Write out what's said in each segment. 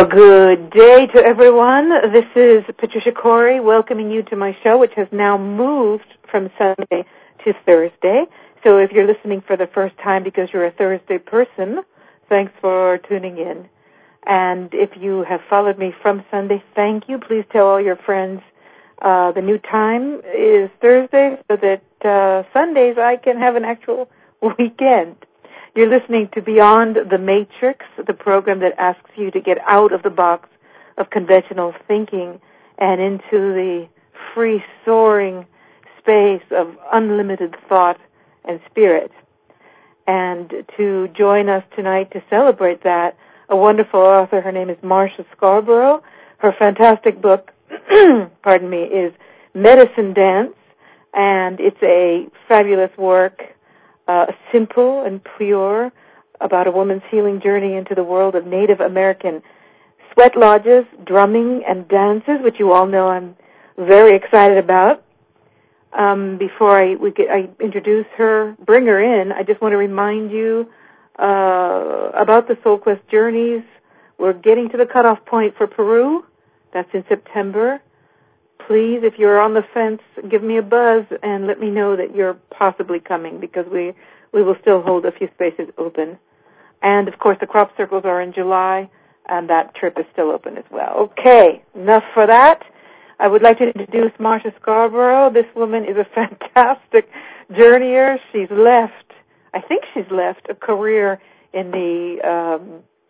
Well, good day to everyone. This is Patricia Corey welcoming you to my show, which has now moved from Sunday to Thursday. So if you're listening for the first time because you're a Thursday person, thanks for tuning in. And if you have followed me from Sunday, thank you. Please tell all your friends the new time is Thursday so that Sundays I can have an actual weekend. You're listening to Beyond the Matrix, the program that asks you to get out of the box of conventional thinking and into the free soaring space of unlimited thought and spirit. And to join us tonight to celebrate that, a wonderful author, her name is Marsha Scarborough. Her fantastic book, is Medicine Dance, and it's a fabulous work, simple and pure, about a woman's healing journey into the world of Native American sweat lodges, drumming, and dances, which you all know I'm very excited about. Before I introduce her, bring her in, I just want to remind you about the SoulQuest journeys. We're getting to the cutoff point for Peru. That's in September. Please, if you're on the fence, give me a buzz and let me know that you're possibly coming, because we will still hold a few spaces open. And, of course, the crop circles are in July, and that trip is still open as well. Okay, enough for that. I would like to introduce Marsha Scarborough. This woman is a fantastic journeyer. I think she's left a career in the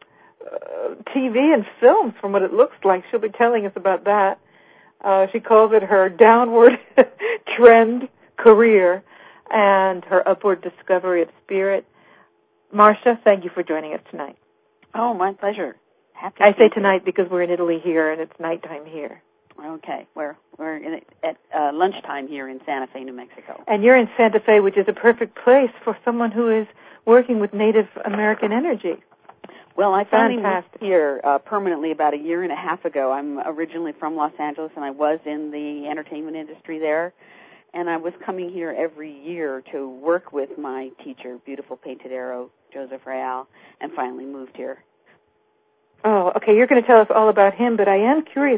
TV and films, from what it looks like. She'll be telling us about that. She calls it her downward trend career and her upward discovery of spirit. Marsha, thank you for joining us tonight. Oh, my pleasure. Happy. I say tonight because we're in Italy here and it's nighttime here. Okay, we're at lunchtime here in Santa Fe, New Mexico. And you're in Santa Fe, which is a perfect place for someone who is working with Native American energy. Well, I finally moved here permanently about a year and a half ago. I'm originally from Los Angeles, and I was in the entertainment industry there. And I was coming here every year to work with my teacher, beautiful painted arrow, Joseph Real, and finally moved here. Oh, okay. You're going to tell us all about him, but I am curious.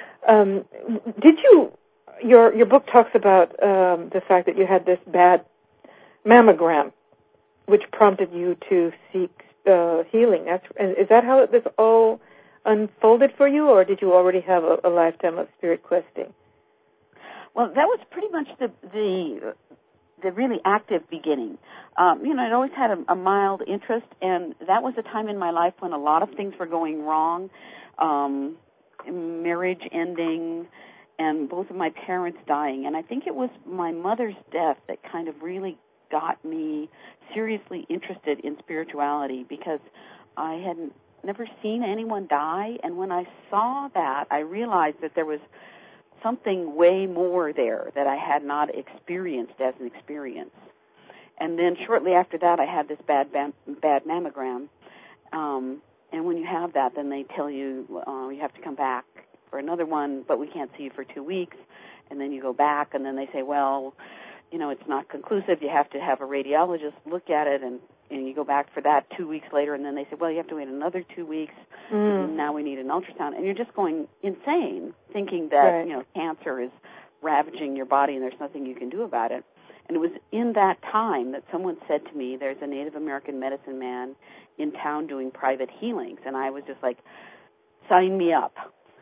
Your book talks about the fact that you had this bad mammogram, which prompted you to seek healing. Is that how this all unfolded for you, or did you already have a lifetime of spirit questing? Well, that was pretty much the really active beginning. I'd always had a mild interest, and that was a time in my life when a lot of things were going wrong, marriage ending, and both of my parents dying. And I think it was my mother's death that kind of really got me seriously interested in spirituality, because I had never seen anyone die, and when I saw that, I realized that there was something way more there that I had not experienced as an experience. And then shortly after that, I had this bad mammogram, and when you have that, then they tell you you have to come back for another one, but we can't see you for 2 weeks, and then you go back, and then they say, well, it's not conclusive. You have to have a radiologist look at it, and you go back for that 2 weeks later, and then they say, well, you have to wait another 2 weeks, and now we need an ultrasound. And you're just going insane, thinking that, cancer is ravaging your body and there's nothing you can do about it. And it was in that time that someone said to me, there's a Native American medicine man in town doing private healings. And I was just like, sign me up.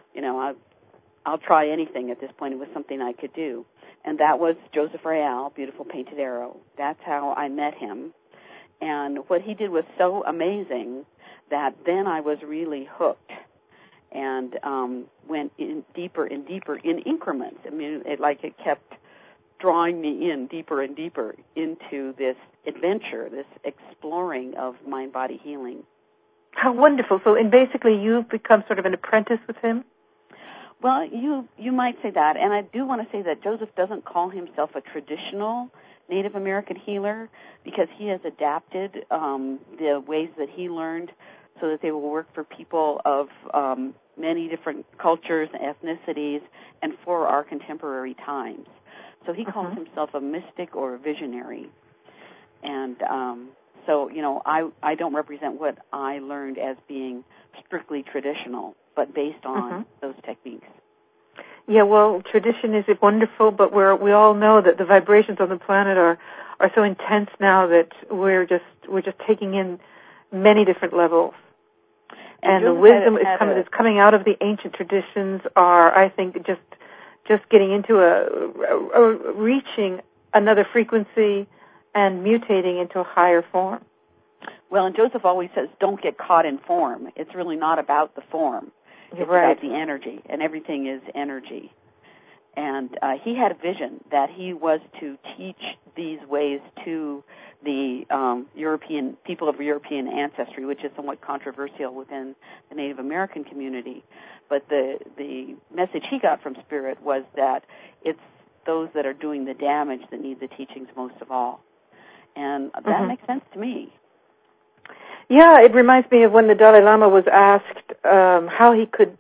I'll try anything at this point. It was something I could do. And that was Joseph Real, beautiful painted arrow. That's how I met him. And what he did was so amazing that then I was really hooked and went in deeper and deeper in increments. I mean, it kept drawing me in deeper and deeper into this adventure, this exploring of mind-body healing. How wonderful. So, and basically you've become sort of an apprentice with him? Well, you might say that, and I do want to say that Joseph doesn't call himself a traditional Native American healer, because he has adapted the ways that he learned so that they will work for people of many different cultures and ethnicities and for our contemporary times. So he calls himself a mystic or a visionary. And so, I don't represent what I learned as being strictly traditional, but based on those techniques. Yeah, well, tradition is wonderful, but we all know that the vibrations on the planet are so intense now that we're just taking in many different levels. And the wisdom is coming out of the ancient traditions are, I think, just getting into reaching another frequency and mutating into a higher form. Well, and Joseph always says, don't get caught in form. It's really not about the form. It's about the energy, and everything is energy. And he had a vision that he was to teach these ways to the European people of European ancestry, which is somewhat controversial within the Native American community. But the message he got from Spirit was that it's those that are doing the damage that need the teachings most of all. And that makes sense to me. Yeah, it reminds me of when the Dalai Lama was asked how he could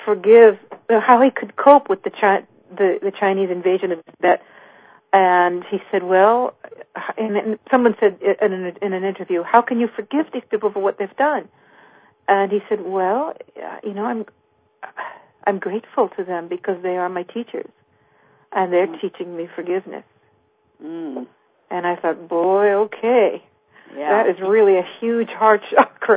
cope with the Chinese invasion of Tibet, and he said, "Well," and someone said in an interview, "How can you forgive these people for what they've done?" And he said, "Well, I'm grateful to them because they are my teachers, and they're teaching me forgiveness." And I thought, boy, okay. Yeah. That is really a huge heart chakra.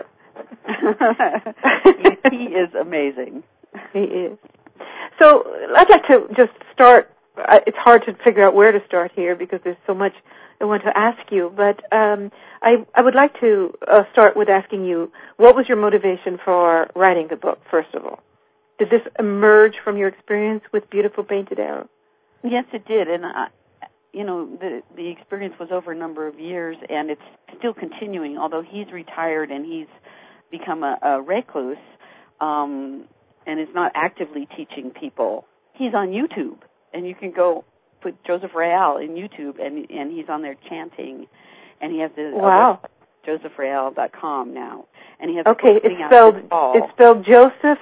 He is amazing. He is. So I'd like to just start. It's hard to figure out where to start here because there's so much I want to ask you. But I would like to start with asking you, what was your motivation for writing the book, first of all? Did this emerge from your experience with Beautiful Painted Arrow? Yes, it did. And the experience was over a number of years, and it's still continuing, although he's retired and he's become a recluse and is not actively teaching people. He's on YouTube, and you can go put Joseph Real in YouTube, and he's on there chanting, and he has the josephreal.com now. And he has it's spelled Joseph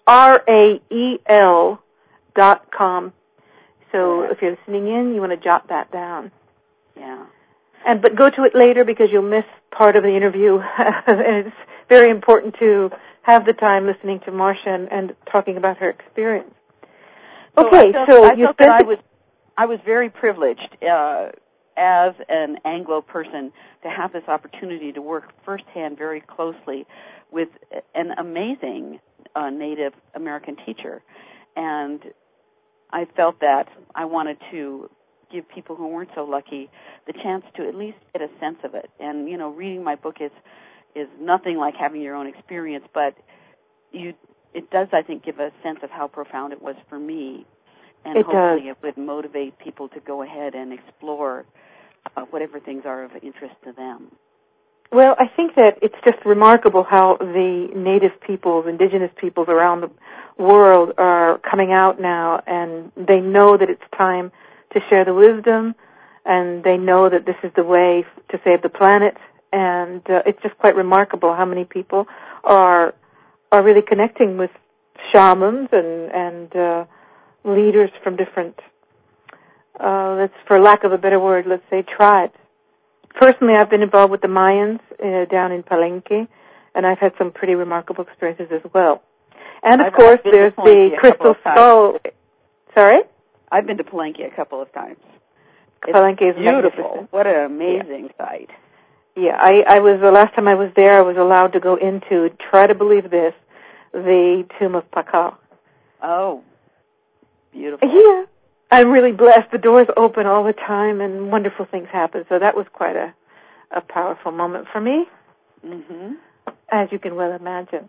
RAEL.com. So if you're listening in, you want to jot that down. Yeah. But go to it later because you'll miss part of the interview. And it's very important to have the time listening to Marcia and talking about her experience. Okay, I was very privileged as an Anglo person to have this opportunity to work firsthand very closely with an amazing Native American teacher. And I felt that I wanted to give people who weren't so lucky the chance to at least get a sense of it. And, reading my book is nothing like having your own experience, but it does, I think, give a sense of how profound it was for me. And hopefully it would motivate people to go ahead and explore whatever things are of interest to them. Well, I think that it's just remarkable how the native peoples, indigenous peoples around the world are coming out now, and they know that it's time to share the wisdom, and they know that this is the way to save the planet, and it's just quite remarkable how many people are really connecting with shamans and leaders from different, for lack of a better word, let's say tribes. Personally, I've been involved with the Mayans down in Palenque, and I've had some pretty remarkable experiences as well. And, of course, there's the Crystal Skull. Sorry? I've been to Palenque a couple of times. Palenque is beautiful. What an amazing sight. Yeah, I was, the last time I was there, I was allowed to go into, try to believe this, the tomb of Pakal. Oh, beautiful. Yeah. I'm really blessed. The doors open all the time, and wonderful things happen. So that was quite a powerful moment for me, as you can well imagine.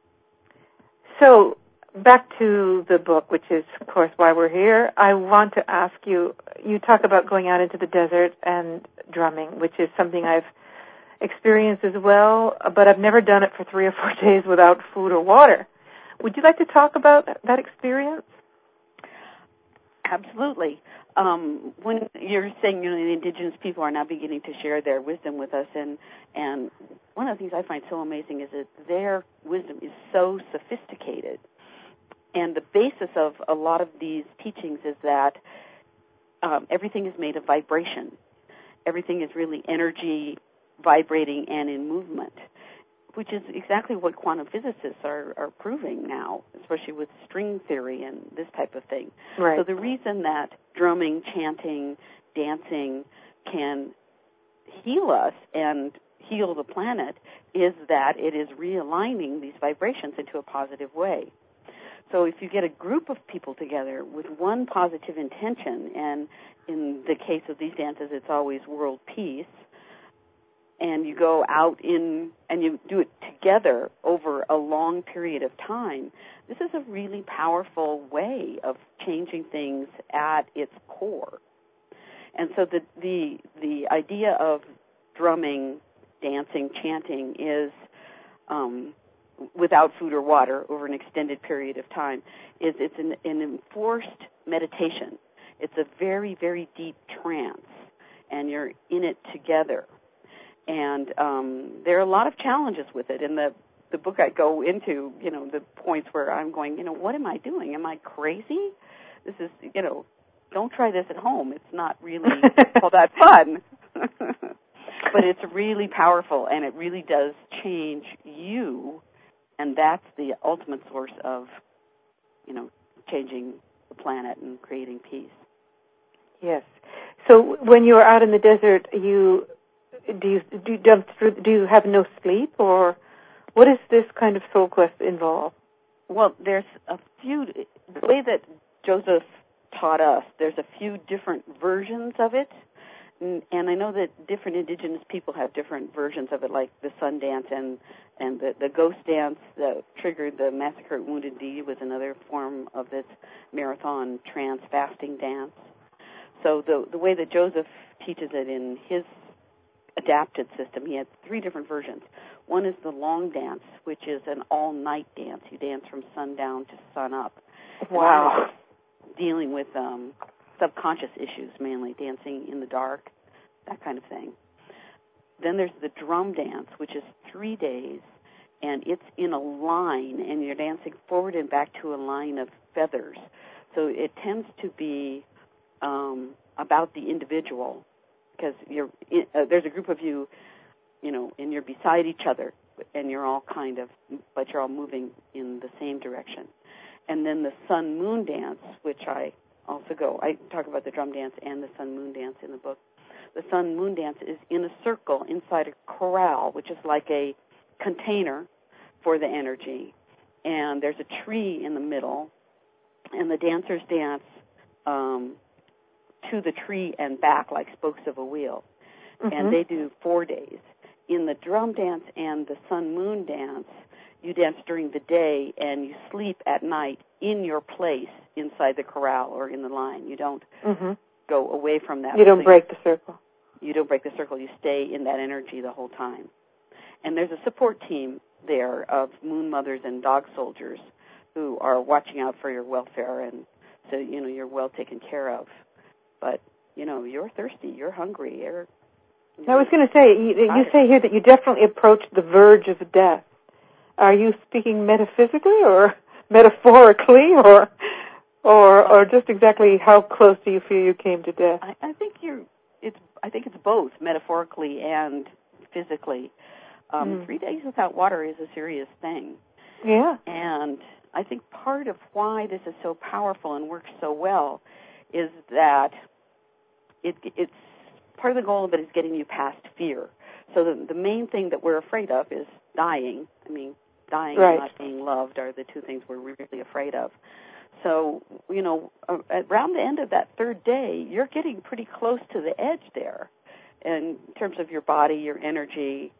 So back to the book, which is, of course, why we're here. I want to ask you, you talk about going out into the desert and drumming, which is something I've experienced as well, but I've never done it for 3 or 4 days without food or water. Would you like to talk about that experience? Absolutely. When you're saying, the indigenous people are now beginning to share their wisdom with us, and one of the things I find so amazing is that their wisdom is so sophisticated. And the basis of a lot of these teachings is that everything is made of vibration. Everything is really energy vibrating and in movement, which is exactly what quantum physicists are proving now, especially with string theory and this type of thing. Right. So the reason that drumming, chanting, dancing can heal us and heal the planet is that it is realigning these vibrations into a positive way. So if you get a group of people together with one positive intention, and in the case of these dances, it's always world peace, and you go out in and you do it together over a long period of time, this is a really powerful way of changing things at its core. And so the idea of drumming, dancing, chanting is without food or water over an extended period of time. It's an enforced meditation. It's a very, very deep trance, and you're in it together. And there are a lot of challenges with it. In the book I go into, the points where I'm going, what am I doing? Am I crazy? This is, don't try this at home. It's not really all that fun. But it's really powerful, and it really does change you, and that's the ultimate source of, changing the planet and creating peace. Yes. So when you're out in the desert, do you have no sleep, or what does this kind of soul quest involve? Well, there's the way that Joseph taught us, there's a few different versions of it. And I know that different indigenous people have different versions of it, like the sun dance and the ghost dance that triggered the Massacre at Wounded Knee was another form of this marathon trance fasting dance. So the way that Joseph teaches it in his adapted system, he had 3 different versions. One is the long dance, which is an all-night dance. You dance from sundown to sun up. Wow. Dealing with subconscious issues, mainly dancing in the dark, that kind of thing. Then there's the drum dance, which is 3 days, and it's in a line, and you're dancing forward and back to a line of feathers. So it tends to be about the individual, because there's a group of you, and you're beside each other, and you're all but you're all moving in the same direction. And then the sun-moon dance, which I talk about the drum dance and the sun-moon dance in the book. The sun-moon dance is in a circle inside a corral, which is like a container for the energy. And there's a tree in the middle, and the dancers dance to the tree and back like spokes of a wheel. Mm-hmm. And they do 4 days. In the drum dance and the sun-moon dance, you dance during the day and you sleep at night in your place inside the corral or in the line. You don't go away from that. You don't break the circle. You don't break the circle. You stay in that energy the whole time. And there's a support team there of moon mothers and dog soldiers who are watching out for your welfare, and so, you're well taken care of. But, you're thirsty, you're hungry. I was going to say, you say here that you definitely approach the verge of death. Are you speaking metaphysically or metaphorically, or just exactly how close do you feel you came to death? I think it's both, metaphorically and physically. 3 days without water is a serious thing. Yeah. And I think part of why this is so powerful and works so well is that it's part of the goal of it is getting you past fear. So the main thing that we're afraid of is dying. I mean, dying right. and not being loved are the 2 things we're really afraid of. So, around the end of that 3rd day, you're getting pretty close to the edge there in terms of your body, your energy,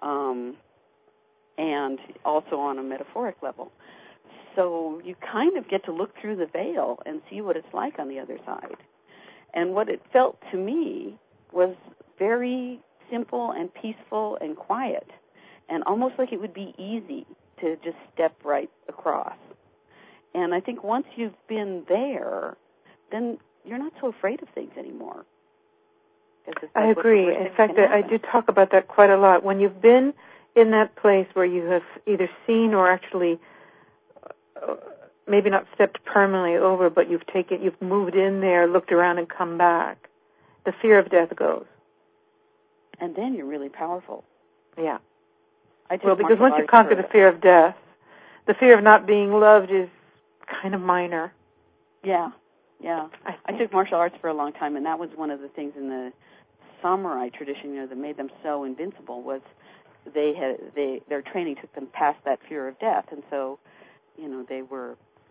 and also on a metaphoric level. So you kind of get to look through the veil and see what it's like on the other side. And what it felt to me was very simple and peaceful and quiet, and almost like it would be easy to just step right across. And I think once you've been there, then you're not so afraid of things anymore. I agree. In fact, I do talk about that quite a lot. When you've been in that place where you have either seen or actually maybe not stepped permanently over, but you've moved in there, looked around, and come back, the fear of death goes. And then you're really powerful. Yeah. Well, because once you conquer the fear of death, the fear of not being loved is kind of minor. Yeah. I took martial arts for a long time, and that was one of the things in the samurai tradition, that made them so invincible was their training took them past that fear of death, and so, they were,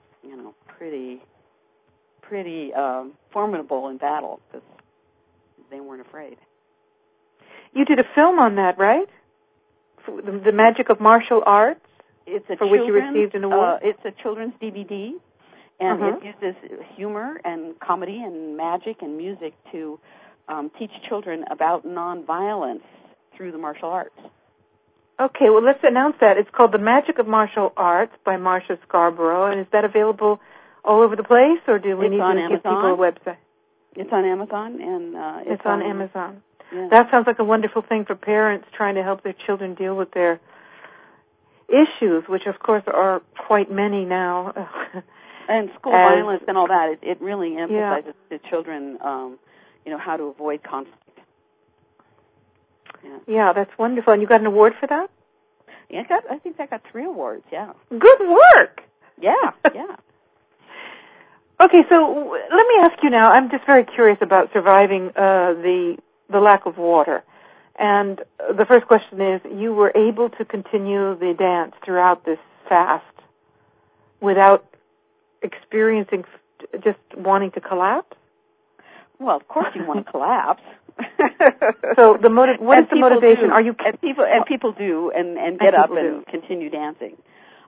pretty formidable in battle because they weren't afraid. You did a film on that, right? The Magic of Martial Arts. For which you received an award. It's a children's DVD, and it uses humor and comedy and magic and music to teach children about nonviolence through the martial arts. Okay, well, let's announce that. It's called The Magic of Martial Arts by Marcia Scarborough, and is that available all over the place, or do we need to give people a website? It's on Amazon, and it's on Amazon. Yeah. That sounds like a wonderful thing for parents trying to help their children deal with their issues, which, of course, are quite many now. And school violence and all that. It really emphasizes to children, how to avoid conflict. Yeah, that's wonderful. And you got an award for that? Yeah, I think I got 3 awards, yeah. Good work! Yeah. Okay, so let me ask you now, I'm just very curious about surviving the lack of water. And the first question is, you were able to continue the dance throughout this fast without experiencing just wanting to collapse? Well, of course you want to collapse. So what is the motivation? Are you people do and get up and continue dancing.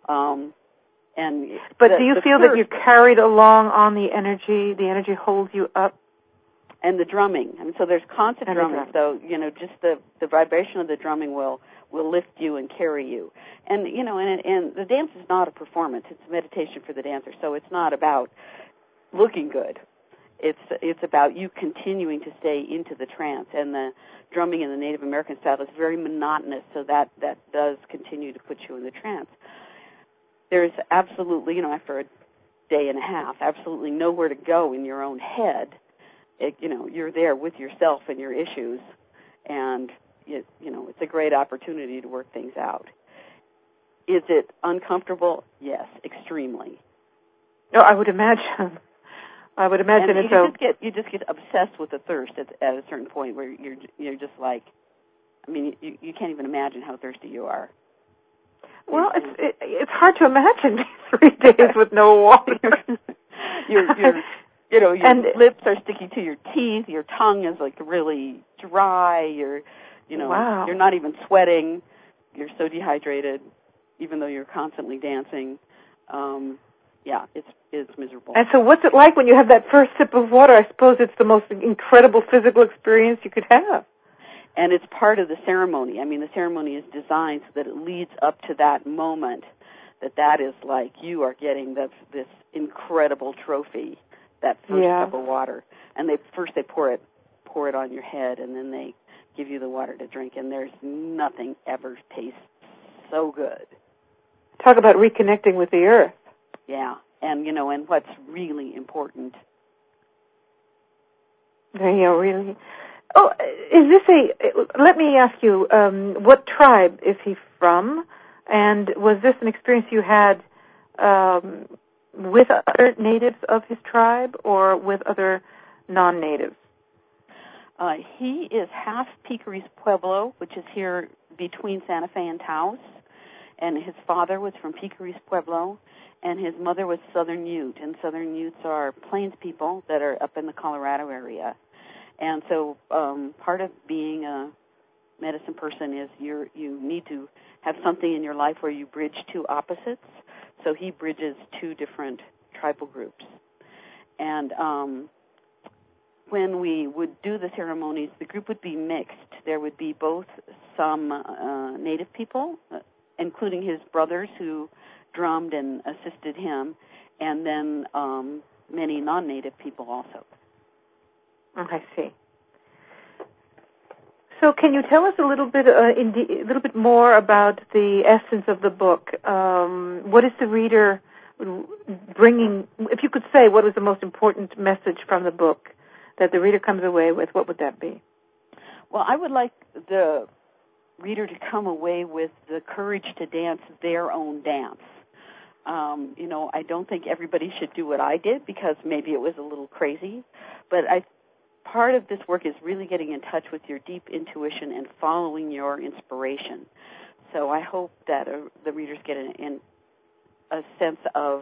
But do you feel that you're carried along on the energy? The energy holds you up. And the drumming, and so there's constant drumming. So just the vibration of the drumming will lift you and carry you. And and the dance is not a performance; it's a meditation for the dancer. So it's not about looking good. It's about you continuing to stay into the trance. And the drumming in the Native American style is very monotonous, so that does continue to put you in the trance. There's absolutely, after a day and a half, absolutely nowhere to go in your own head. You're there with yourself and your issues, and it's a great opportunity to work things out. Is it uncomfortable? Yes, extremely. No, I would imagine. And you just get obsessed with the thirst at a certain point where you're just like, you can't even imagine how thirsty you are. Well, it's hard to imagine 3 days with no water. Your lips are sticky to your teeth. Your tongue is like really dry. You're not even sweating. You're so dehydrated, even though you're constantly dancing. It's miserable. And so, what's it like when you have that first sip of water? I suppose it's the most incredible physical experience you could have. And it's part of the ceremony. The ceremony is designed so that it leads up to that moment. That is like you are getting this incredible trophy. That first cup of water, and they pour it on your head, and then they give you the water to drink, and there's nothing ever tastes so good. Talk about reconnecting with the earth. Yeah, and and what's really important. Yeah, really. Oh, is this let me ask you, what tribe is he from, and was this an experience you had with other natives of his tribe or with other non-natives? He is half Picaris Pueblo, which is here between Santa Fe and Taos, and his father was from Picaris Pueblo, and his mother was Southern Ute, and Southern Utes are plains people that are up in the Colorado area. And so part of being a medicine person is you need to have something in your life where you bridge 2 opposites. So he bridges 2 different tribal groups. And when we would do the ceremonies, the group would be mixed. There would be both some native people, including his brothers who drummed and assisted him, and then many non-native people also. I see. So can you tell us a little bit more about the essence of the book? What is the reader bringing? If you could say what was the most important message from the book that the reader comes away with, what would that be? Well, I would like the reader to come away with the courage to dance their own dance. I don't think everybody should do what I did because maybe it was a little crazy, but part of this work is really getting in touch with your deep intuition and following your inspiration. So I hope that the readers get a sense of,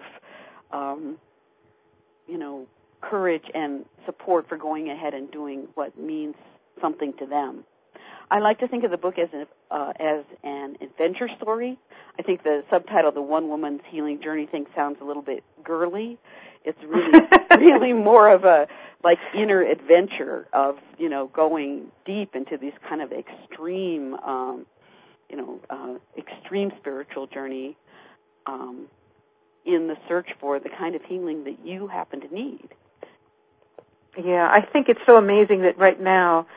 courage and support for going ahead and doing what means something to them. I like to think of the book as an adventure story. I think the subtitle, The One Woman's Healing Journey, sounds a little bit girly. It's really more of a inner adventure of going deep into these kind of extreme spiritual journey in the search for the kind of healing that you happen to need. Yeah, I think it's so amazing that right now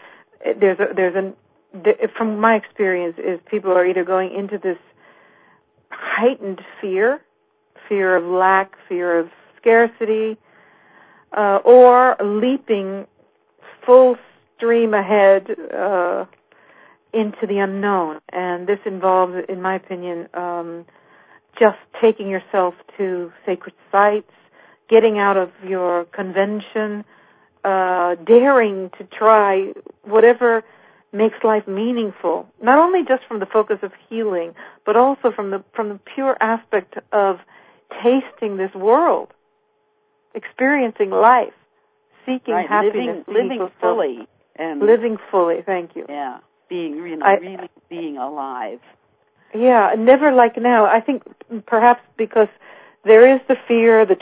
from my experience, is people are either going into this heightened fear of lack, fear of scarcity, or leaping full stream ahead into the unknown. And this involves, in my opinion, just taking yourself to sacred sites, getting out of your convention, daring to try whatever makes life meaningful, not only just from the focus of healing, but also from the pure aspect of tasting this world, experiencing life, seeking happiness, living fully, and living fully. Thank you. Yeah, being really being alive. Yeah, never like now. I think perhaps because there is the fear, the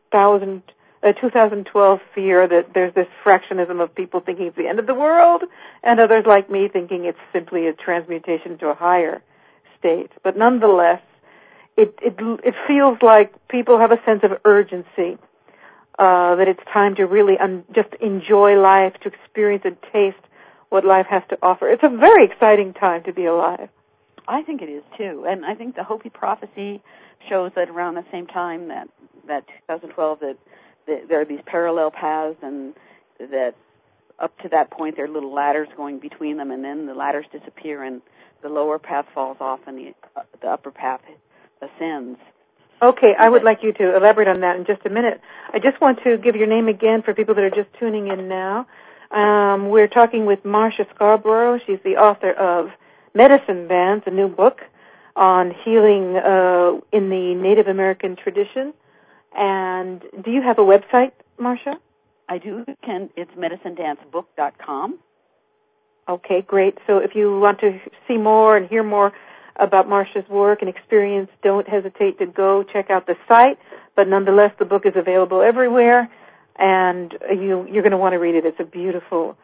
2012 fear that there's this fractionism of people thinking it's the end of the world, and others like me thinking it's simply a transmutation to a higher state. But nonetheless, it feels like people have a sense of urgency, that it's time to really just enjoy life, to experience and taste what life has to offer. It's a very exciting time to be alive. I think it is too, and I think the Hopi prophecy shows that around the same time that 2012 that there are these parallel paths, and that up to that point there are little ladders going between them, and then the ladders disappear and the lower path falls off and the upper path ascends. Okay, I would like you to elaborate on that in just a minute. I just want to give your name again for people that are just tuning in now. We're talking with Marsha Scarborough. She's the author of Medicine Dance, a new book on healing in the Native American tradition. And do you have a website, Marsha? I do. It's medicinedancebook.com. Okay, great. So if you want to see more and hear more about Marsha's work and experience, don't hesitate to go check out the site. But nonetheless, the book is available everywhere, and you're going to want to read it. It's a beautiful,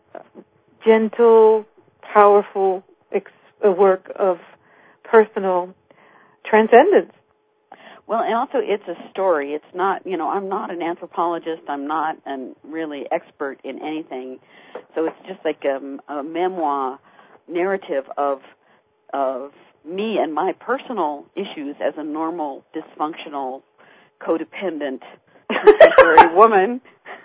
gentle, powerful work of personal transcendence. Well, and also it's a story. It's not, I'm not an anthropologist. I'm not a really expert in anything. So it's just like a memoir narrative of me and my personal issues as a normal, dysfunctional, codependent, contemporary woman.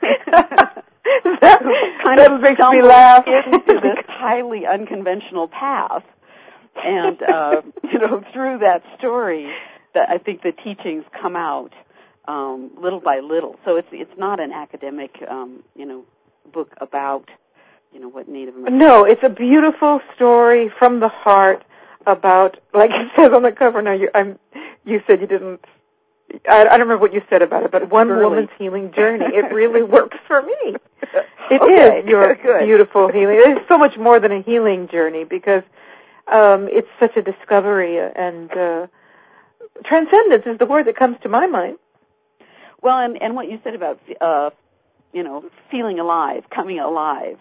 that makes me laugh. Into this highly unconventional path. And, through that story, that I think the teachings come out little by little. So it's not an academic, book about, what Native Americans. No, it's a beautiful story from the heart about, like it says on the cover. Now, you said you didn't. I don't remember what you said about it, but one woman's healing journey. It really works for me. It is your beautiful healing. It is so much more than a healing journey because it's such a discovery, and transcendence is the word that comes to my mind. Well, and what you said about feeling alive, coming alive,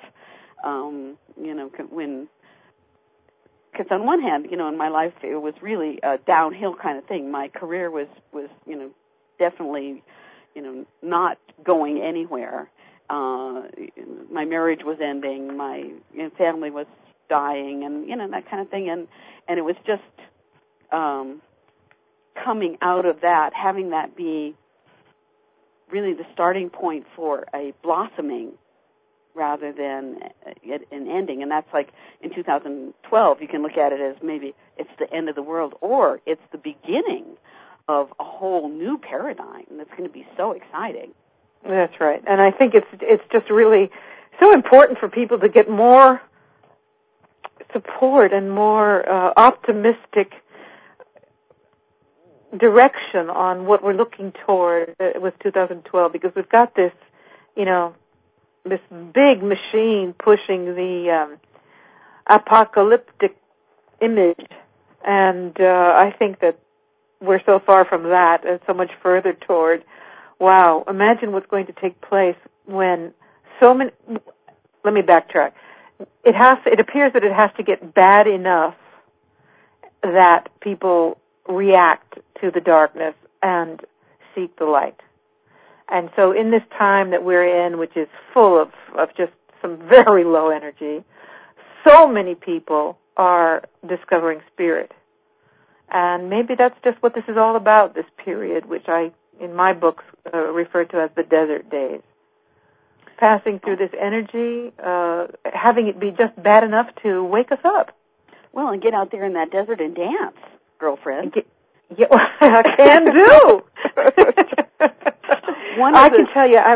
because on one hand, in my life it was really a downhill kind of thing. My career was definitely not going anywhere. My marriage was ending, my family was dying, and that kind of thing, and it was just coming out of that, having that be really the starting point for a blossoming rather than an ending. And that's like in 2012, you can look at it as maybe it's the end of the world, or it's the beginning of a whole new paradigm that's going to be so exciting. That's right. And I think it's just really so important for people to get more support and more optimistic direction on what we're looking toward with 2012, because we've got this, this big machine pushing the apocalyptic image, and I think that we're so far from that and so much further toward, wow, imagine what's going to take place when so many, let me backtrack. It appears that it has to get bad enough that people react to the darkness and seek the light. And so in this time that we're in, which is full of just some very low energy, so many people are discovering spirit. And maybe that's just what this is all about, this period, which I, in my books, refer to as the desert days. Passing through this energy, having it be just bad enough to wake us up. Well, and get out there in that desert and dance, girlfriend. Yeah, I can do. I can tell you,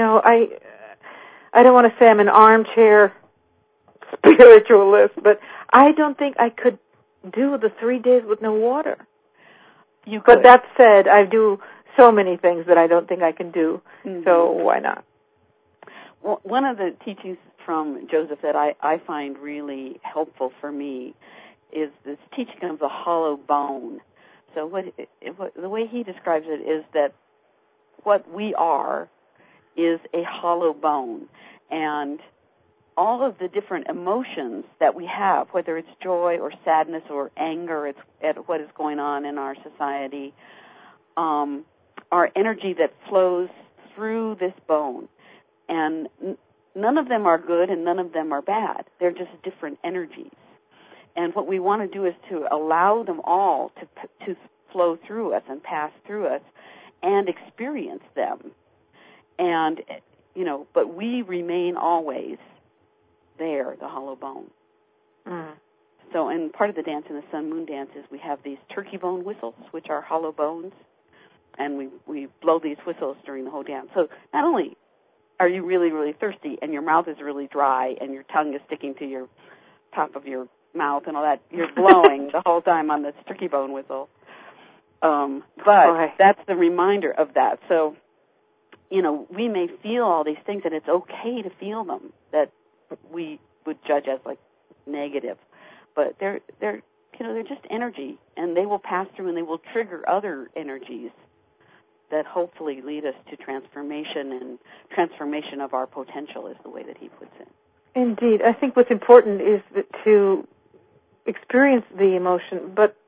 I don't want to say I'm an armchair spiritualist, but I don't think I could do the 3 days with no water. You could. But that said, I do so many things that I don't think I can do, so why not? Well, one of the teachings from Joseph that I find really helpful for me is this teaching of the hollow bone. So the way he describes it is that what we are is a hollow bone, and all of the different emotions that we have, whether it's joy or sadness or anger at what is going on in our society, are energy that flows through this bone. And none of them are good and none of them are bad. They're just different energies. And what we want to do is to allow them all to flow through us and pass through us and experience them. And, but we remain always there, the hollow bone. So, and part of the dance in the sun-moon dance is we have these turkey bone whistles, which are hollow bones, and we blow these whistles during the whole dance. So not only are you really, really thirsty and your mouth is really dry and your tongue is sticking to your top of your mouth and all that, you're blowing the whole time on this turkey bone whistle. But that's the reminder of that. So, we may feel all these things, and it's okay to feel them that we would judge as like negative, but they're just energy, and they will pass through and they will trigger other energies that hopefully lead us to transformation, and transformation of our potential is the way that he puts it. Indeed. I think what's important is to experience the emotion, but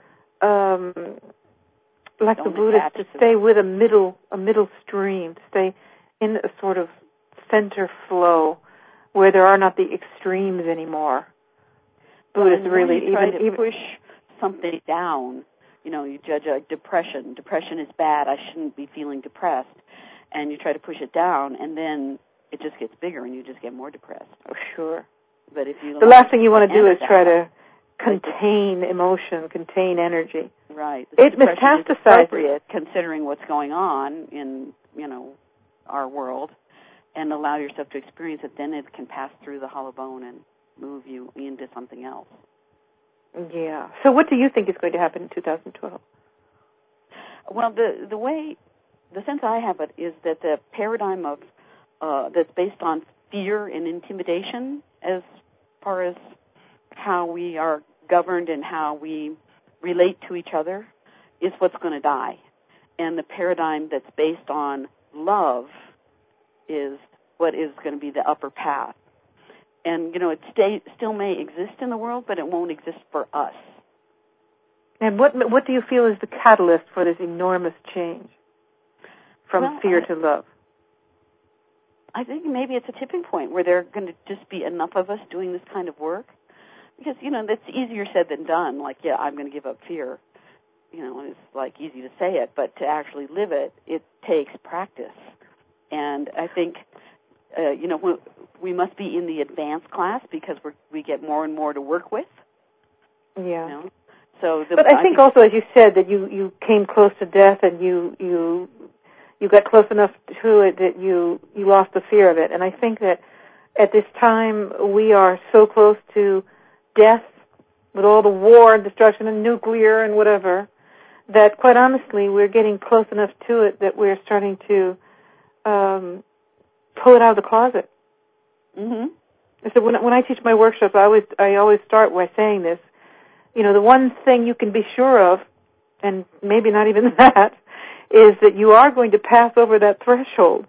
like the Buddhists, to stay with a middle stream, to stay in a sort of center flow where there are not the extremes anymore. Buddhists really even push something down. You judge like depression. Depression is bad. I shouldn't be feeling depressed. And you try to push it down, and then it just gets bigger, and you just get more depressed. Oh, sure. But if you the last thing you want to do is try to contain emotion, contain energy. Right. It metastasizes, considering what's going on in our world, and allow yourself to experience it. Then it can pass through the hollow bone and move you into something else. Yeah. So what do you think is going to happen in 2012? Well, the sense I have it is that the paradigm of that's based on fear and intimidation, as far as how we are governed and how we relate to each other, is what's going to die. And the paradigm that's based on love is what is going to be the upper path. And, it still may exist in the world, but it won't exist for us. And what do you feel is the catalyst for this enormous change from fear to love? I think maybe it's a tipping point where there are going to just be enough of us doing this kind of work. Because, that's easier said than done. Like, yeah, I'm going to give up fear. It's like easy to say it, but to actually live it, it takes practice. And I think, we must be in the advanced class because we get more and more to work with. Yeah. You know? So but I think also, as you said, that you came close to death and you got close enough to it that you lost the fear of it. And I think that at this time we are so close to death with all the war and destruction and nuclear and whatever, that quite honestly we're getting close enough to it that we're starting to pull it out of the closet. Mm-hmm. So when I teach my workshops, I always start by saying this. You know, the one thing you can be sure of, and maybe not even that, is that you are going to pass over that threshold.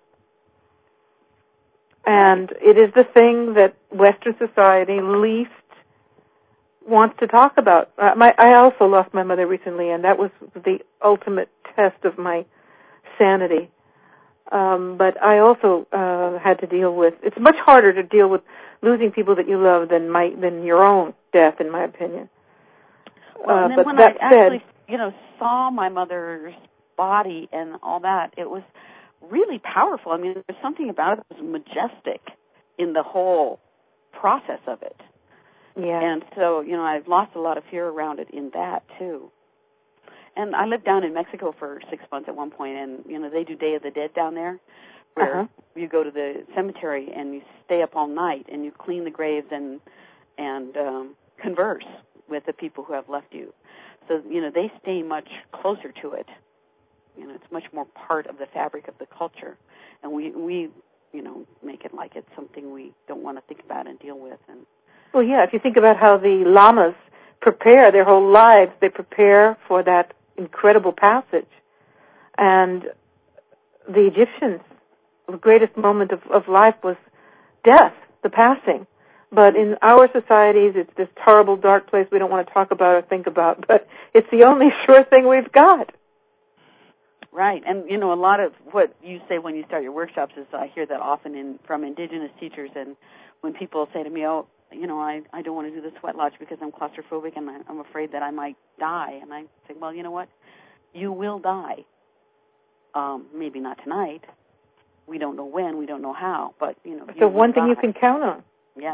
And it is the thing that Western society least wants to talk about. I also lost my mother recently, and that was the ultimate test of my sanity. But I also had to deal with, it's much harder to deal with losing people that you love than your own death, in my opinion. Well, and then when I actually, saw my mother's body and all that, it was really powerful. I mean, there's something about it that was majestic in the whole process of it. Yeah. And so, I've lost a lot of fear around it in that, too. And I lived down in Mexico for 6 months at one point, and, they do Day of the Dead down there, where you go to the cemetery and you stay up all night and you clean the graves and converse with the people who have left you. So, they stay much closer to it. It's much more part of the fabric of the culture. And we make it like it's something we don't want to think about and deal with. And well, yeah, if you think about how the lamas prepare their whole lives, they prepare for that incredible passage. And the Egyptians, the greatest moment of life was death, the passing. But in our societies, it's this horrible, dark place we don't want to talk about or think about. But it's the only sure thing we've got. Right. And, a lot of what you say when you start your workshops is I hear that often from indigenous teachers. And when people say to me, I don't want to do the sweat lodge because I'm claustrophobic and I'm afraid that I might die. And I say, well, you know what? You will die. Maybe not tonight. We don't know when. We don't know how. But, so one thing you can count on. Yeah.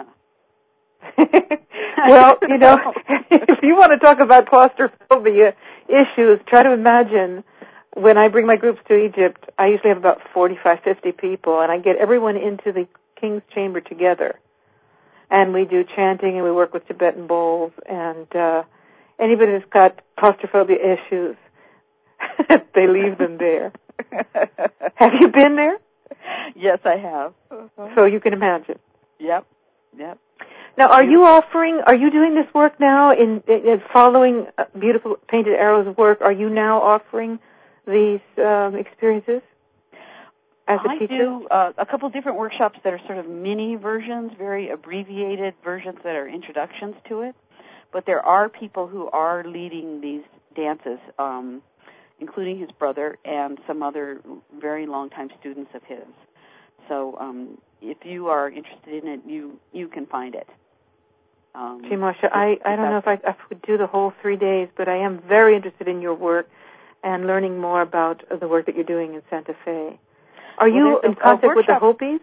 Well, if you want to talk about claustrophobia issues, try to imagine when I bring my groups to Egypt, I usually have about 45, 50 people, and I get everyone into the King's Chamber together. And we do chanting, and we work with Tibetan bowls, and anybody who's got claustrophobia issues, they leave them there. Have you been there? Yes, I have. So you can imagine. Yep. Now, are you doing this work now in following Beautiful Painted Arrows' work? Are you now offering these experiences as a teacher? I do a couple different workshops that are sort of mini versions, very abbreviated versions that are introductions to it. But there are people who are leading these dances, including his brother and some other very long-time students of his. So if you are interested in it, you can find it. Gee, Marsha, I don't know if I would do the whole 3 days, but I am very interested in your work and learning more about the work that you're doing in Santa Fe. Are you in contact with the Hopis?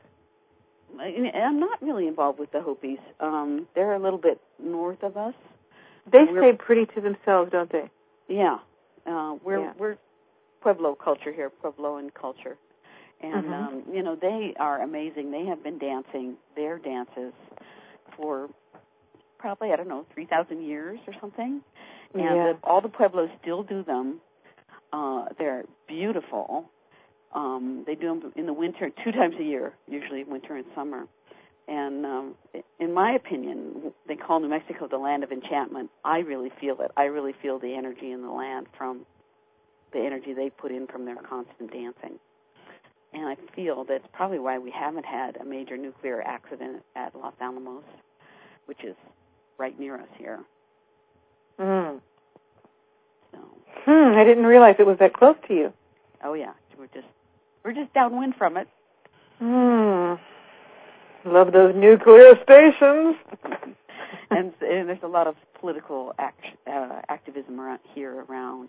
I'm not really involved with the Hopis. They're a little bit north of us. They stay pretty to themselves, don't they? Yeah. We're Pueblo culture here, Puebloan culture. And, they are amazing. They have been dancing their dances for probably, 3,000 years or something. And all the Pueblos still do them. They're beautiful. They do them in the winter 2 times a year, usually winter and summer. And in my opinion, they call New Mexico the land of enchantment. I really feel it. I really feel the energy in the land from the energy they put in from their constant dancing. And I feel that's probably why we haven't had a major nuclear accident at Los Alamos, which is right near us here. So. I didn't realize it was that close to you. Oh yeah, we're just downwind from it. Love those nuclear stations. and there's a lot of political activism around here around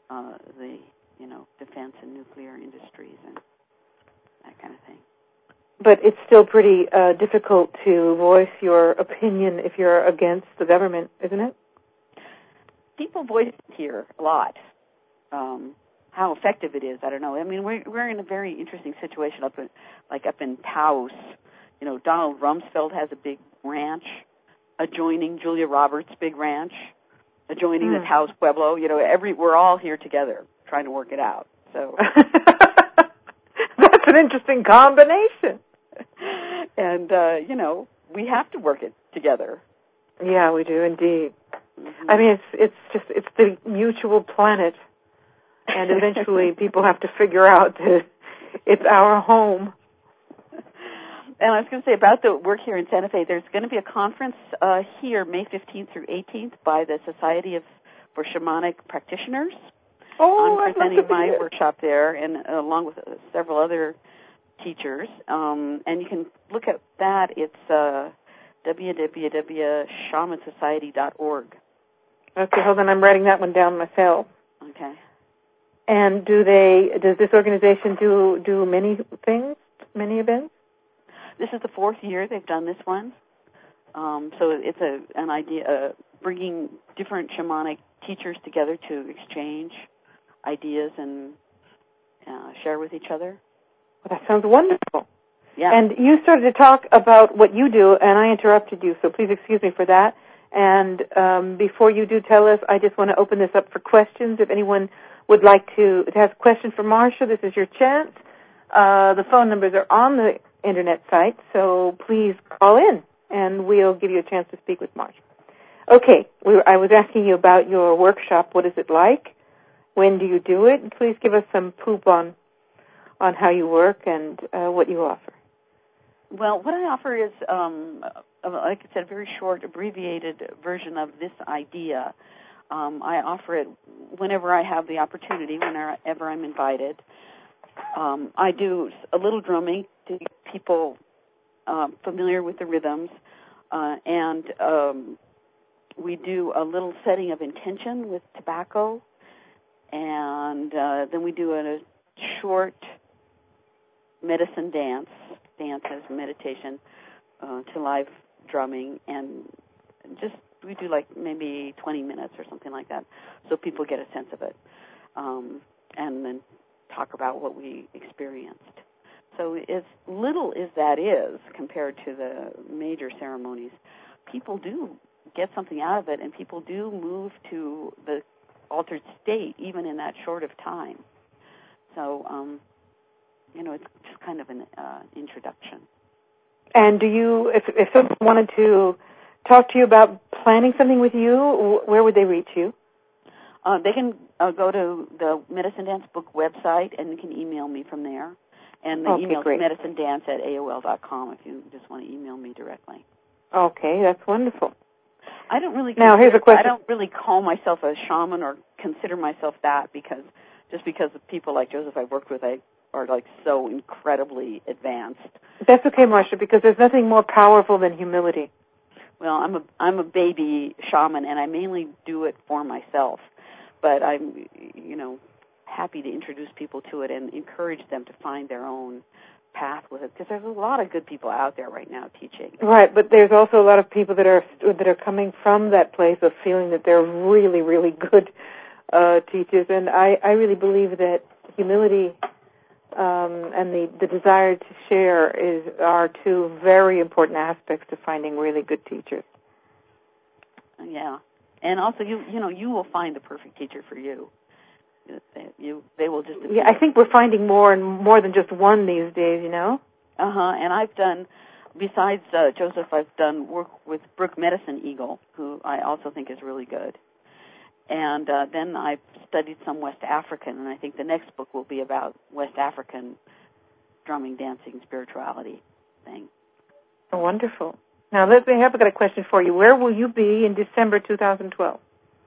the defense and nuclear industries and that kind of thing. But it's still pretty difficult to voice your opinion if you're against the government, isn't it? People voice it here a lot. How effective it is, I don't know. I mean, we're in a very interesting situation up in Taos. You know, Donald Rumsfeld has a big ranch adjoining Julia Roberts' big ranch, adjoining the Taos Pueblo. You know, we're all here together trying to work it out. So that's an interesting combination. And you know, we have to work it together. Yeah, we do indeed. Mm-hmm. I mean, it's the mutual planet, and eventually people have to figure out that it's our home. And I was going to say about the work here in Santa Fe, there's going to be a conference here May 15th through 18th by the Society for Shamanic Practitioners. Oh, I'm presenting my workshop there, and along with several other teachers. And you can look at that. It's www.shamansociety.org. Okay, hold on. I'm writing that one down myself. Okay. And does this organization do many things, many events? This is the 4th year they've done this one. So it's an idea bringing different shamanic teachers together to exchange ideas and share with each other. Well, that sounds wonderful. Yeah. And you started to talk about what you do, and I interrupted you, so please excuse me for that. And before you do tell us, I just want to open this up for questions. If anyone would like to have a question for Marsha, this is your chance. The phone numbers are on the Internet site, so please call in, and we'll give you a chance to speak with Marsha. Okay, I was asking you about your workshop. What is it like? When do you do it? Please give us some poop on how you work and what you offer. Well, what I offer is, like I said, a very short, abbreviated version of this idea. I offer it whenever I have the opportunity, whenever I'm invited. I do a little drumming to get people familiar with the rhythms, and we do a little setting of intention with tobacco, and then we do a short medicine dances, meditation to live drumming, and we do like maybe 20 minutes or something like that, so people get a sense of it, and then talk about what we experienced. So as little as that is compared to the major ceremonies, people do get something out of it, and people do move to the altered state even in that short of time. So, it's just kind of an introduction. And do you, if someone wanted to talk to you about planning something with you, where would they reach you? They can go to the Medicine Dance Book website, and they can email me from there. And the email is medicinedance@AOL.com if you just want to email me directly. Okay, that's wonderful. I don't really here's a question. I don't really call myself a shaman or consider myself that because the people like Joseph I've worked with are like so incredibly advanced. That's okay, Marsha, because there's nothing more powerful than humility. Well, I'm a baby shaman, and I mainly do it for myself. But I'm, happy to introduce people to it and encourage them to find their own path with it, because there's a lot of good people out there right now teaching. Right, but there's also a lot of people that are coming from that place of feeling that they're really, really good teachers, and I really believe that humility and the desire to share are two very important aspects to finding really good teachers. Yeah, and also you will find the perfect teacher for you. They will just. Yeah, I think we're finding more and more than just one these days. And I've done, besides Joseph, I've done work with Brooke Medicine Eagle, who I also think is really good. And then I've studied some West African, and I think the next book will be about West African drumming, dancing, spirituality thing. Oh, wonderful. Now, I've got a question for you. Where will you be in December 2012?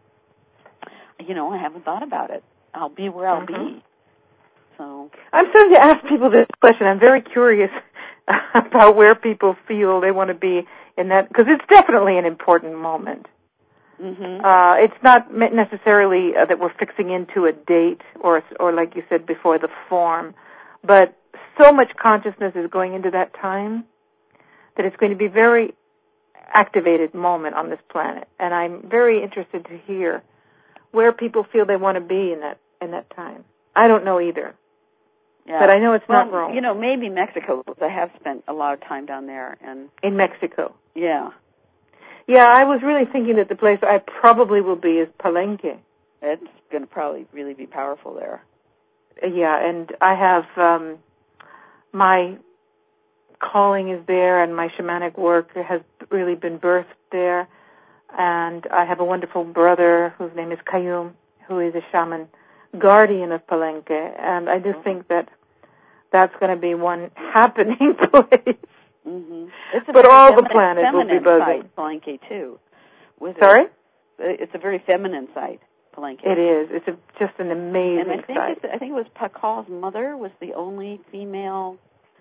I haven't thought about it. I'll be where I'll be. So I'm starting to ask people this question. I'm very curious about where people feel they want to be in that, because it's definitely an important moment. Mm-hmm. It's not necessarily that we're fixing into a date or like you said before, the form, but so much consciousness is going into that time that it's going to be a very activated moment on this planet. And I'm very interested to hear where people feel they want to be in that time. I don't know either. Yeah. But I know it's not wrong. You know, maybe Mexico, because I have spent a lot of time down there. And in Mexico. Yeah. Yeah, I was really thinking that the place I probably will be is Palenque. It's going to probably really be powerful there. Yeah, and I have my calling is there, and my shamanic work has really been birthed there. And I have a wonderful brother whose name is Cayum, who is a shaman guardian of Palenque. And I just think that that's going to be one happening place. Mm-hmm. But all the planet will be buzzing. Site, Palenque, too. Sorry? It's a very feminine site, Palenque. It is. It's just an amazing site. I think it was Pakal's mother was the only female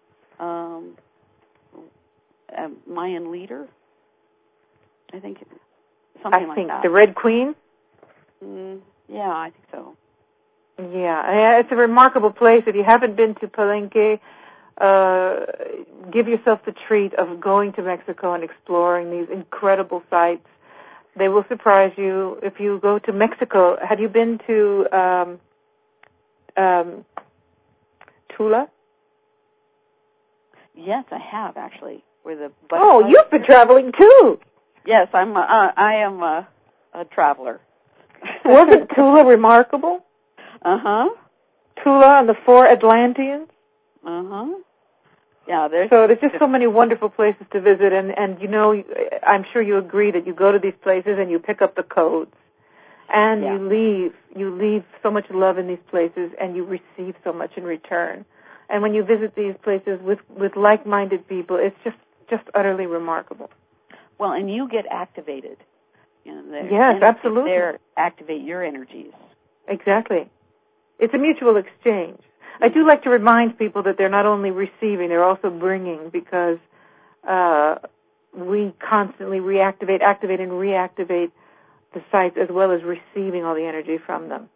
Mayan leader. I think something like that. I think the Red Queen? Yeah, I think so. Yeah, it's a remarkable place. If you haven't been to Palenque, give yourself the treat of going to Mexico and exploring these incredible sites. They will surprise you. If you go to Mexico, have you been to Tula? Yes, I have actually. You've been traveling too. Yes, I am a traveler. Wasn't Tula remarkable? Uh-huh. Tula and the Four Atlanteans? Uh-huh. Yeah, there's just so many wonderful places to visit, and you know, I'm sure you agree that you go to these places and you pick up the codes, and you leave so much love in these places, and you receive so much in return. And when you visit these places with like-minded people, it's just utterly remarkable. Well, and you get activated. You know, yes, absolutely. They activate your energies. Exactly. It's a mutual exchange. I do like to remind people that they're not only receiving, they're also bringing, because we constantly activate and reactivate the sites as well as receiving all the energy from them.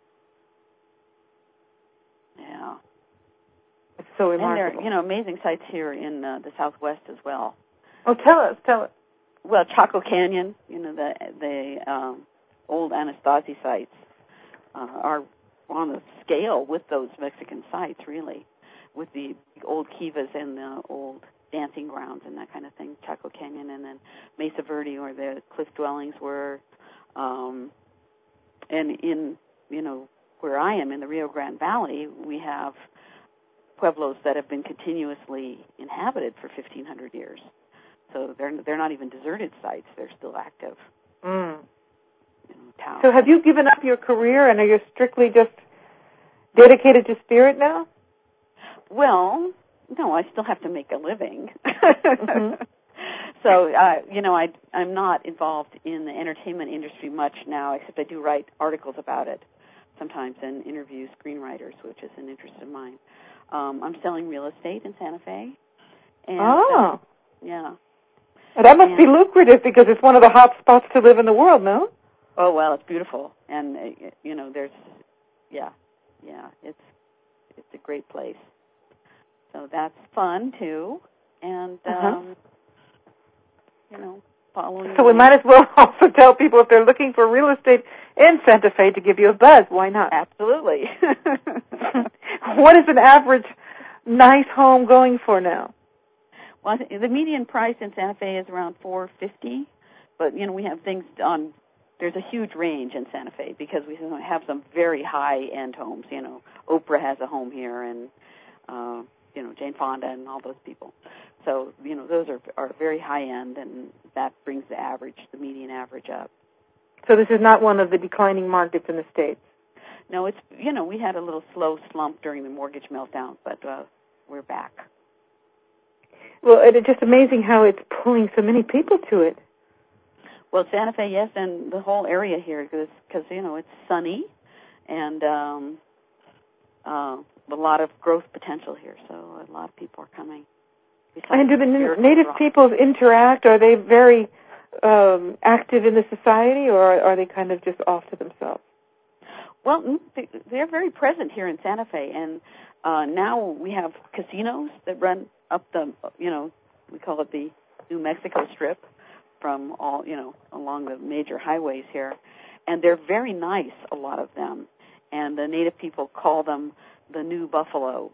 Yeah. It's so remarkable. And there are, amazing sites here in the Southwest as well. Oh, tell us. Well, Chaco Canyon, the old Anastasi sites are on the scale with those Mexican sites, really, with the old kivas and the old dancing grounds and that kind of thing. Chaco Canyon, and then Mesa Verde, where the cliff dwellings were, and in where I am in the Rio Grande Valley, we have pueblos that have been continuously inhabited for 1,500 years. So they're not even deserted sites; they're still active. Towns. So have you given up your career, and are you strictly just dedicated to spirit now? Well, no, I still have to make a living. Mm-hmm. So, I'm not involved in the entertainment industry much now, except I do write articles about it sometimes and interview screenwriters, which is an interest of mine. I'm selling real estate in Santa Fe. And, yeah. Well, that must be lucrative because it's one of the hot spots to live in the world, no? Oh, well, it's beautiful. And, there's, it's a great place. So that's fun, too. And, following. So we might as well also tell people if they're looking for real estate in Santa Fe to give you a buzz. Why not? Absolutely. What is an average nice home going for now? Well, the median price in Santa Fe is around $450, but we have things on. There's a huge range in Santa Fe because we have some very high-end homes. Oprah has a home here, and Jane Fonda and all those people. So those are very high-end, and that brings the median average up. So this is not one of the declining markets in the States. No, it's we had a little slow slump during the mortgage meltdown, but we're back. Well, it's just amazing how it's pulling so many people to it. Well, Santa Fe, yes, and the whole area here, because it's sunny, and a lot of growth potential here, so a lot of people are coming. And do the native peoples interact? Are they very active in the society, or are they kind of just off to themselves? Well, they're very present here in Santa Fe, and now we have casinos that run up the, we call it the New Mexico Strip, from all, along the major highways here, and they're very nice, a lot of them, and the native people call them the New Buffalo.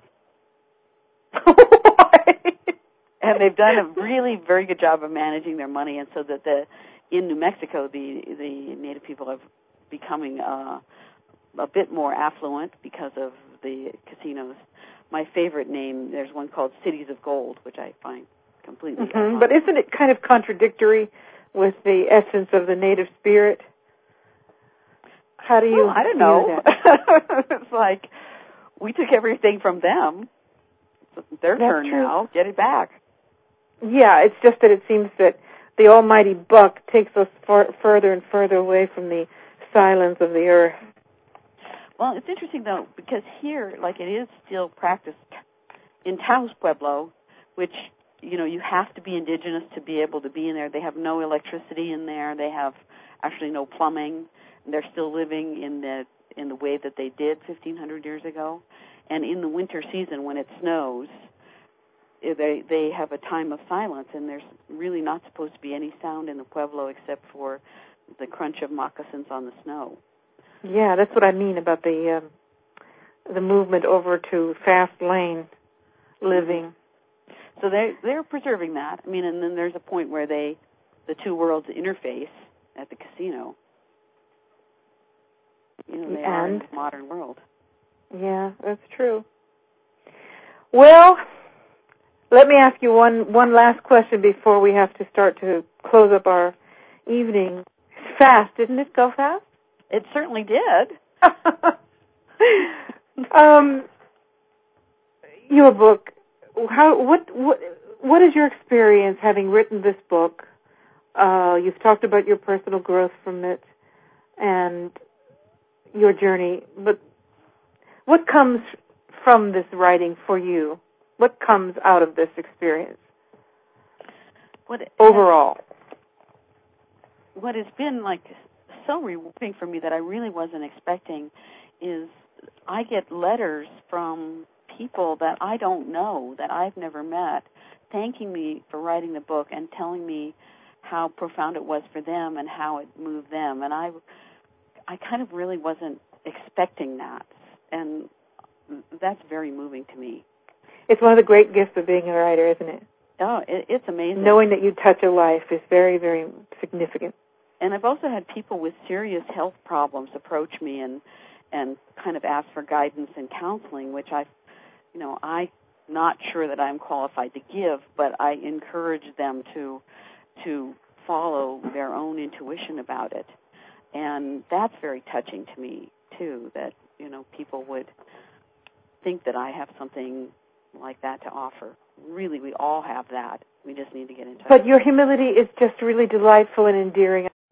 And they've done a really very good job of managing their money, and so that in New Mexico, the native people are becoming a bit more affluent because of the casinos. My favorite name, there's one called Cities of Gold, which I find completely ironic. But isn't it kind of contradictory with the essence of the native spirit? How do you? Well, I don't know. It's like we took everything from them. It's their turn now. Get it back. Yeah, it's just that it seems that the almighty buck takes us further and further away from the silence of the earth. Well, it's interesting, though, because here, like it is still practiced in Taos Pueblo, which, you have to be indigenous to be able to be in there. They have no electricity in there. They have actually no plumbing. And they're still living in the way that they did 1,500 years ago. And in the winter season, when it snows, they have a time of silence, and there's really not supposed to be any sound in the Pueblo except for the crunch of moccasins on the snow. Yeah, that's what I mean about the movement over to fast lane living. So they're preserving that. I mean, and then there's a point where the two worlds interface at the casino. They are in the modern world. Yeah, that's true. Well, let me ask you one last question before we have to start to close up our evening. Fast, didn't it go fast? It certainly did. Your book. What is your experience having written this book? You've talked about your personal growth from it and your journey, but what comes from this writing for you? What comes out of this experience overall? What has been so rewarding for me that I really wasn't expecting is I get letters from people that I don't know, that I've never met, thanking me for writing the book and telling me how profound it was for them and how it moved them. And I kind of really wasn't expecting that. And that's very moving to me. It's one of the great gifts of being a writer, isn't it? Oh, it's amazing. Knowing that you touch a life is very, very significant. And I've also had people with serious health problems approach me and kind of ask for guidance and counseling, which I'm not sure that I'm qualified to give, but I encourage them to follow their own intuition about it. And that's very touching to me, too, that, people would think that I have something like that to offer. Really, we all have that. We just need to get in touch. But your humility is just really delightful and endearing.